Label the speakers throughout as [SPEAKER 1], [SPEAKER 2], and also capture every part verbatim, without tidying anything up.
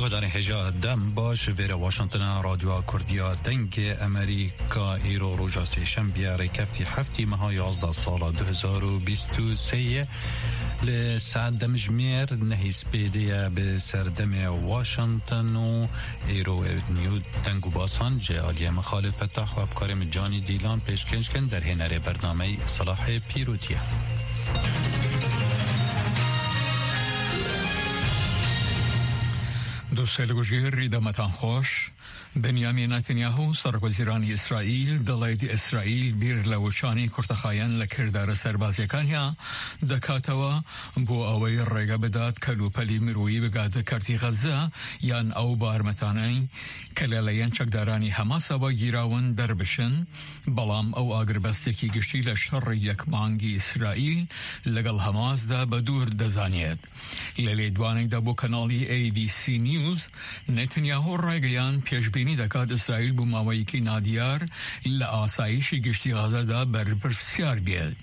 [SPEAKER 1] گودان هجا دم باش ویر واشنطن رادیو کردیا دنگ امریکا ایرو روژا سیشن بیاره کفتی هفتی مها یازده سال دو هزار و بیست و سه لسعد دمجمیر نهیس بیدیه به سردم واشنطن و ایرو نیو دنگو باسان جالی مخالف فتح و افکار مجانی دیلان پیشکنش کن در هنر برنامه صلاح پیروتیه.
[SPEAKER 2] دوستان گوجیر ریدامتان خوش بنیامین نتانیاهو سرکوزیرانی اسرائیل دلایل اسرائیل بیر لوچانی کرتخایان لکردار سربازیکانیا دکاتوا بو اوی رگا بدات کلو پلی مروی بگاد کرتی غزه یان او بارمتانی کلالیان چکدارانی حماس و گیراون دربشن بلام او آگربستی کی گشتی لشر یک مانگی اسرائیل لگل حماس دا بدور دزانید لیدوانی دا بو کانالی ای بی سی نیوز نتانیاهو رگایان پیش بینی دکات اسرائیل بو ماویکی نادیار لآسایشی گشتی غزه دا برپرسیار بیل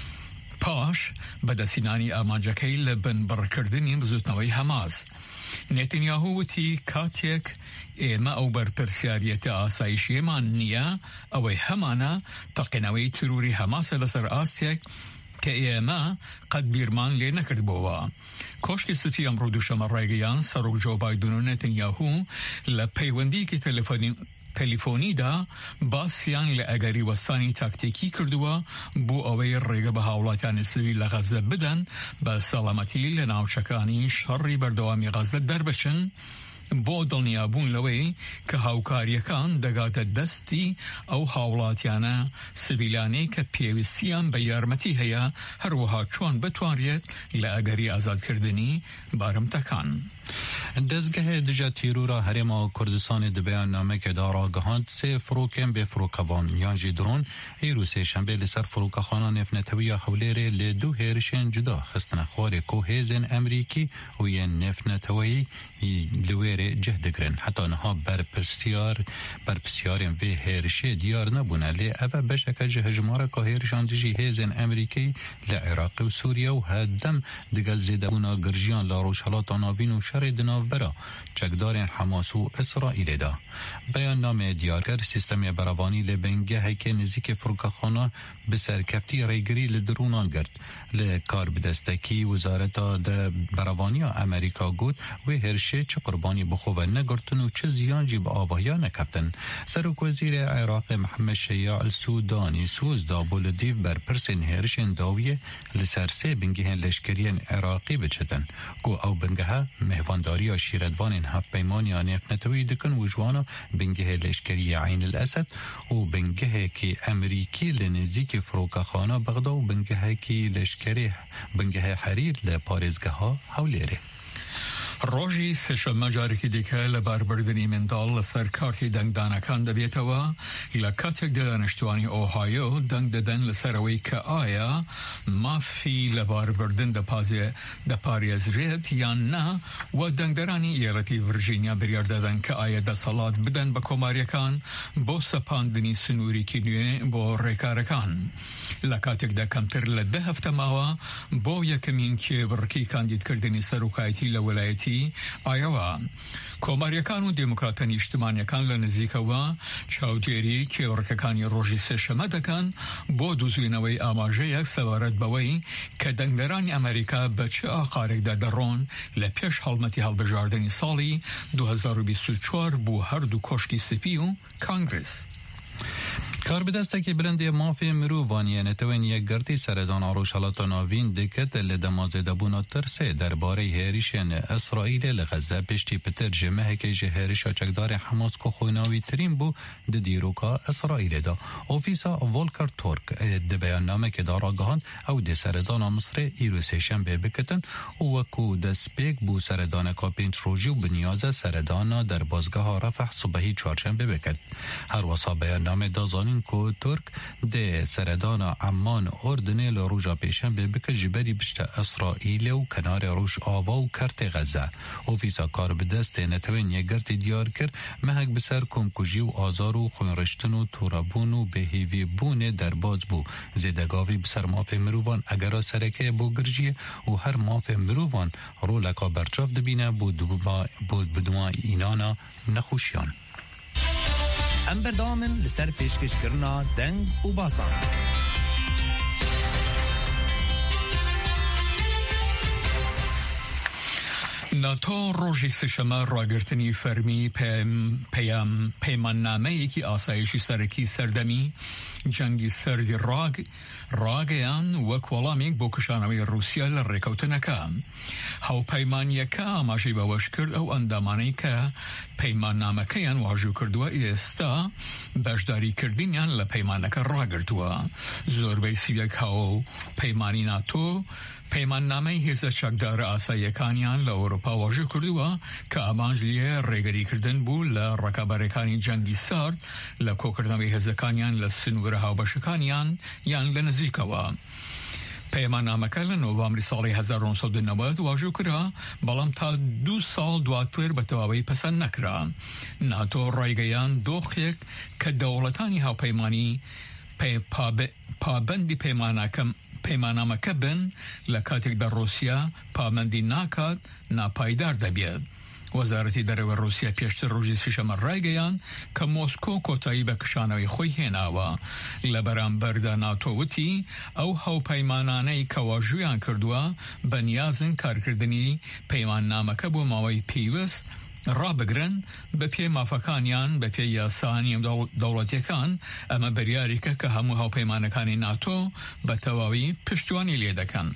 [SPEAKER 2] پاش بدسینانی آماجکی لبن برکردنی بزودنوی حماس نتانیاهو وتی کاتیک ایما او برپرسیاریت آسایشی من نیا اوی همانا تقنوی تروری حماس لسر آسیک که ایما قد بیرمان لی نکرد بوا. کشکی ستی امرو دوشم رایگیان سروک جو بایدن و نتانیاهو لپیوندی که تلفنی تلفنی دا باسیان لأگری وستانی تاکتیکی کردوا بو اوی ریگه به حولاتیان سویل غزه بدن به سلامتی لناوشکانی شری بردوامی غزه در بشن بو دڵنیابوون لەوەی کە هاوکاریەکان دەگاتە دەستی ئەو هاوڵاتیانە سڤیلانەی کە پێویستیان بە یارمەتی هەیە هەروەها چۆن بتوانرێت لە ئەگەری ئازادکردنی بارمتەکان.
[SPEAKER 1] دزگه دجا تیرورا هرما کردستان دبیان نامه که دارا گهاند سه فروکن به فروکوان یانجی درون ایروسی شنبه لسر فروکخانه نفنتوی حولیره لدو هیرشن جدا خستن خوار کوهیزن امریکی و یه نفنتوی لویر جهدگرن حتی نها برپرسیار برپرسیارن و هیرشی دیار نبونه لی اوه بشکه جهجماره که هیرشان دجی هیزن امریکی لعراق و سوریا و هدم دگل زیدبونا گرجیان لاروشالات آناوین و شر دناو برا چکدار حماس و اسرائیل دا بیان نام دیارگر سیستم براوانی لبنگه که نزیک فروکخانه به سرکفتی ریگری لدرونان گرد لکار بدستکی وزارت دا براوانی امریکا گود و هرشه چه قربانی بخواه نگرتن و چه زیانجی به آوایا نکفتن. سرک وزیر عراق محمد شیع السودانی سوز دا بولدیو بر پرسن هرشن داویه لسرسه بنگه لشکرین عراقی بچتن گو او بنگه مهوانداری شیردوان هفت پیمانی آنف نتوی دکن وجوانا بنگه لشکری عین الاسد و بنگه که امریکی لنزیک فروکخانه بغدا و بنگه که لشکری بنگه حریر لپارزگه ها حولیره.
[SPEAKER 2] روژی سشم جارکی دیگه لبربردنی مندال لسر کارتی دنگ دانکان دبیتوا لکاتک دانشتوانی اوهایو دنگ ددن لسروی که آیا مافی لبربردن دپازی دپاری از رید یا نه و دنگ درانی ایالتی ورژینیا بریار دادن که آیا دسالات بدن با کماریکان با سپاندنی سنوری کنیه با ریکارکان لکاتک دا کمتر لده هفته ماوا با یکمین که برکی کاندید کردنی سروکایتی لولایتی آیوا کۆماریەکان و دموکراتانی اجتماعیەکان لە نزیکەوە چاودێری کێوەڕکەکانی ڕۆژی سێشەمە دەکەن بۆ دوزوینەوەی ئاماژەیەک سەبارەت بەوەی کە دەنگدەرانی ئەمریکا بە چه ئاقارێکدا دەڕۆن لە پێش هەڵمەتی هەڵبژاردننی ساڵی دو هزار و بیست و چوار بۆ هەردوو کۆشکی سپی و کانگرس.
[SPEAKER 1] کار بدسته که بلندی مافی مرووانی نتوین یک گرتی سردان آروشالات ناوین دکت لدمازده بونا ترسه درباره هریشن اسرائیل لغزه پشتی پتر جمعه که جهریش چکدار حماس که خویناوی ترین بو ده دیروکا اسرائیل دا اوفیسا والکر تورک ده بیان نامه که دار آگاهاند او ده سردان مصر ایروسی شنبه بکتن و وکو ده سپیک بو سردان کابینت روژی و بنیازه سردان در بازگاه رفح صبحی چارشنبه بکت. هر وصا بیان نامه دازانی دان کو ترک ده سردان عمان اردن لروجا پیشنبه بکه جبری بشت اسرائیل و کنار روش آوا و کرت غزه. اوفیسا کار به دست نتوین یگرت دیار کرد مهک بسر کمکوژی و آزار و خونرشتن و تورابون و بهیوی بون در باز بو. زیدگاوی بسر ماف مروان اگر سرکه بو گرجیه و هر ماف مروان رو لکا برچاف دبینه بود بدوما اینانا نخوشیان.
[SPEAKER 3] ام بردامن لسر پیشکش کرنا دنگ و باسان.
[SPEAKER 2] ناتو روژی سشما راگرتنی فرمی پیم پیم پیمان نامه یکی آسایشی سرکی سردمی جنگی سردی راگ راگیان و کوالامیک بو کشانوی روسیا لرکوتنکا هاو پیمان یکا ماشی باوش کرد او اندامانی که پیمان نامه کیان واجو کردوا ایستا بشداری کردینیان لپیمانک راگرتوا زور بیسیوک هاو پیمانی ناتو پیمان نامه هیزه چکدار آسایکانیان لأوروپا واجه کردوا که امانجلیه ریگری کردن بو لرکابرکانی جنگی سرد لکوکردنوی هیزکانیان لسنوگره هاو بشکانیان یان لنزیکوا. پیمان نامه که لنوامری سالی هزار و نهصد و نود واجه کرا بلام تا دو سال دواتر بتواوی پسند نکرا. ناتو رایگیان دوخیک که دولتانی هاو پیمانی پی پابندی پیماناکم پیمانامه که بن لکاتک در روسیا پامندی ناکات ناپایدار دبید. وزارتی در روسیا پیشتر روزی سیشم رای گیان که موسکو کوتایی به کشانوی خوی هناوا لبران برده ناتووتی او هاو پیمانانه که واجویان کردوا بنیازن کارکردنی پیمان نامه که بو ماوی پیوست را بگرن به پی مافکانیان به پی یاسانی دولتیکان اما بریاری که که همو هاو پیمانکانی ناتو به تواوی پشتوانی لیدکن.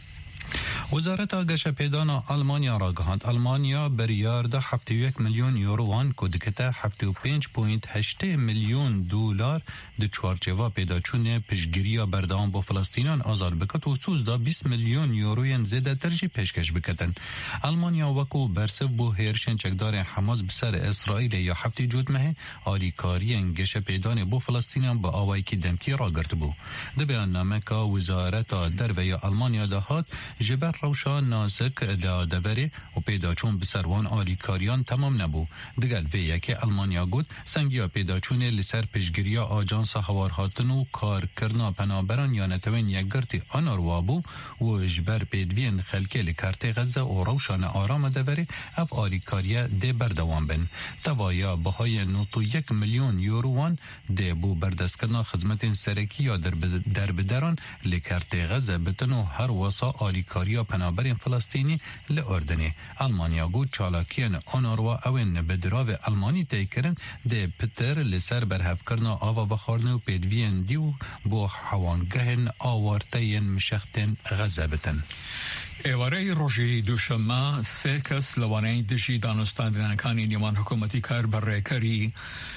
[SPEAKER 1] وزارت آگش پیدان آلمانیا را گهاند. آلمانیا بریارده هفته یک میلیون یوروان کدکته هفته و پنج پوینت هشت میلیون دلار د چوارچوا پیدا چونه پشگیریا بردام با فلسطینیان آزار بکت و سوزدا بیست میلیون یوروین زیده ترجی پیشکش بکتن. آلمانیا وکو برسف بو هیرشن چکدار حماس بسر اسرائیل یا هفته جود مه آریکاری انگش پیدان بو فلسطینیان با آوائی که دمکی را گرد بو. ده بیان نامه که وزارت در وی آلمانیا دهات جبر روشان نازک دادوری و پیداچون بسروان آلیکاریان تمام نبو. دگل ویه که المانیا گود سنگیا پیداچون لسر پشگیریا آجانس هوارهاتن و کار کرنا پنابران یا نتوین یک گرتی آناروابو و جبر پیدوین خلکه لکارت غزه و روشان آرام دوری اف آلیکاریا ده بردوان بن. توایا بهای نوتو یک میلیون یوروان ده بو بردست کرنا خدمت سرکی یا در بدران لکارت غزه بتنو هر واسا آلیکاریا پنابرین فلسطینی لأردنی. آلمانیا گو چالاکیان آناروا اوین بدراو آلمانی تیکرن ده پتر لسر برهف کرنا آوا بخارنو پیدوین دیو بو حوانگهن آوارتین مشختن غزه بتن.
[SPEAKER 2] ایواره روژی دوشنبه سه کس لوانه دژی دانستاندنکانی نیمان حکومتی کار بر ریکری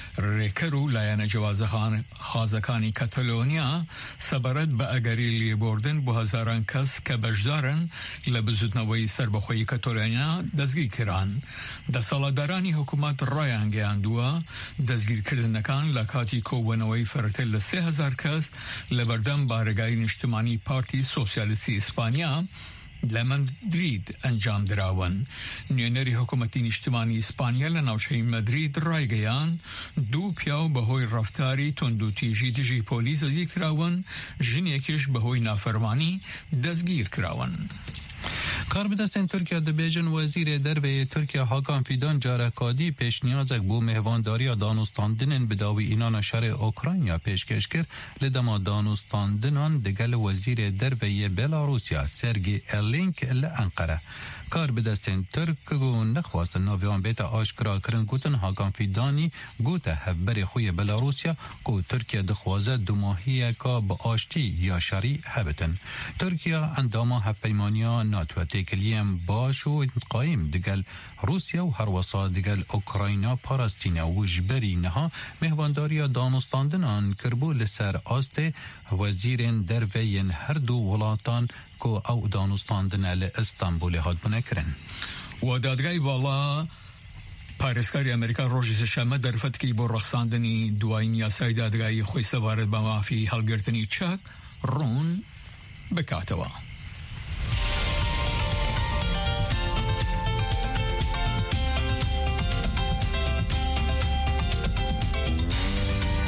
[SPEAKER 2] ریکرو لایان جوازخان خازکانی کاتالونیا سبرد به اگری لی بردن بو هزاران کس که بجدارن لبزودنوی سربخوی کاتالونیا دزگیر کران. ده سالادارانی حکومت رایانگی اندوا دزگیر کردنکان لکاتی کوونوی فرتل لسه هزار کس لبردن بارگای نشتمانی پارتی سوسیالیستی اسپانیا لمدرید انجام دراون. نیونری حکومتی نشتمانی اسپانیا لناوشهی مدرید رای گیان دو پیاو بهوی رفتاری تندو تیجی دجی پولیس ازی کراون جن یکیش بهوی نافرمانی دزگیر کراون.
[SPEAKER 1] کار بدستن ترکیه دبیجن وزیر دربه ترکیه حاکم فیدان جارکادی پیش نیازک بو مهوانداری دانستاندنن بداوی اینان شر اوکراینیا پیشکش کرد لدما دانستاندنان دگل وزیر دربه بلاروسیا سرگی الینک لانقره. کار بدستن ترک گو نخواست ناویان بیت آشکرا کرن گوتن حاکم فیدانی گوته هفبر خوی بلاروسیا گو ترکیه دخوازه دو ماهیه که با آشتی یا شری هبتن. ترکیه انداما هفپیمانیا ناتو تکلیم باش و قایم دگل روسیا و هر وسا دگل اوکراینا پارستینا و جبری نها مهوانداری دانستاندنان کربو لسر آست وزیرین دروین هر دو ولاتان که او دانستاندن ل استانبول هاد بنکرن.
[SPEAKER 2] و دادگاه بالا پارێزکاری ئەمریکا ڕۆژی سەشەمە دەرفەتکەی بۆ ڕەخساندنی دوایین یاسای دادگایی خۆی سەوارد بە مافی هەڵگرتنی چاک ڕوون بکاتەوە.